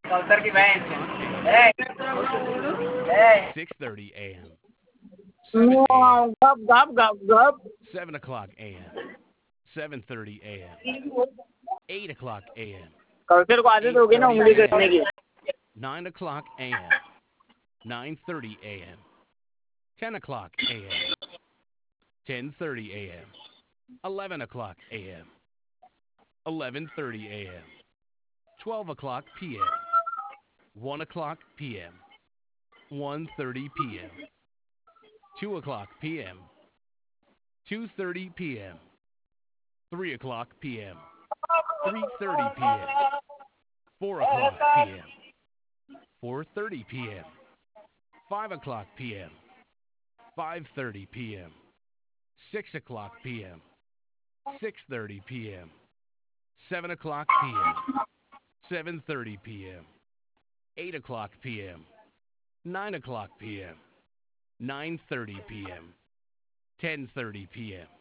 कौसर की बहन 6:30 a.m., 7 a.m., गप गप गप गप 7 o'clock a.m., 7:30 a.m., 8 o'clock a.m., कौशल को आदत होगी ना 8:30 उंगली a.m., कसने की 9 o'clock a.m., 9:30 a.m., 10 o'clock a.m., 10:30 a.m., 11 o'clock a.m., 11:30 a.m., 12 o'clock p.m., 1 o'clock p.m., 1:30 p.m., 2 o'clock p.m., 2:30 p.m., 3 o'clock p.m., 3:30 p.m., 4 o'clock p.m., 4:30 p.m., 5 o'clock p.m., 5:30 p.m., 6 o'clock p.m., 6:30 p.m., 7 o'clock p.m., 7:30 p.m., 8 o'clock p.m., 9 o'clock p.m., 9:30 p.m., 10:30 p.m.,